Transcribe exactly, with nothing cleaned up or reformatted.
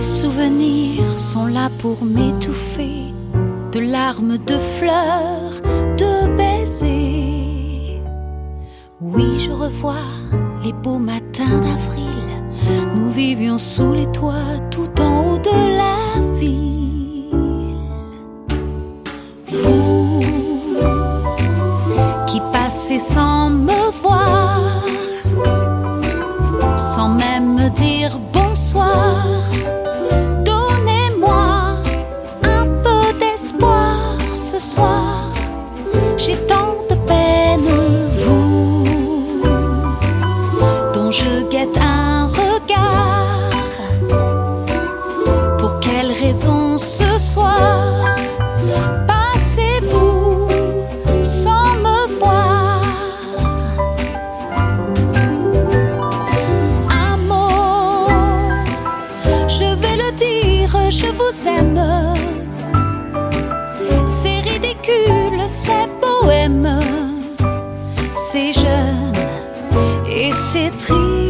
souvenirs sont là pour m'étouffer, de larmes, de fleurs, de baisers. Oui, je revois les beaux matins d'avril. Nous vivions sous les toits tout en haut de la ville. Vous qui passez sans me voir, sans même me dire bonsoir, donnez-moi un peu d'espoir ce soir. J'ai tant de peine, vous dont je guette un regard. Pour quelle raison ce soir passez-vous sans me voir? Un mot, je vais le dire, je vous aime. C'est ridicule, c'est bohème, c'est jeune et c'est triste.